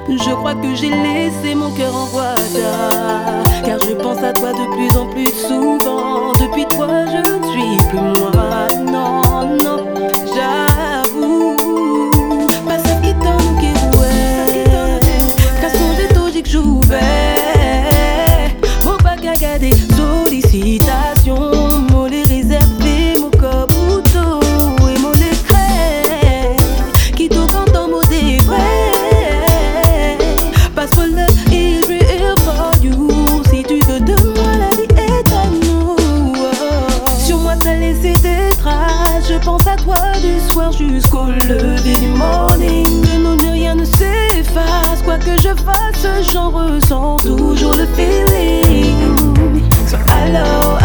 Je crois que j'ai laissé mon cœur en voie, car je pense à toi de plus en plus souvent. Depuis toi je ne suis plus moi, non, non, j'avoue. Pas celle qui donne qui ouais, car songez tout dit que j'ouvais. Mon bac à garder, sollicitations, mon les réservé, mon caputo et mon écran qui tout content mon dévrait. Parce que love is real for you. Si tu veux de moi, la vie est à nous. Sur moi t'as laissé des traces. Je pense à toi du soir jusqu'au lever du morning. De nous rien ne s'efface. Quoi que je fasse, j'en ressens toujours le feeling. So hello,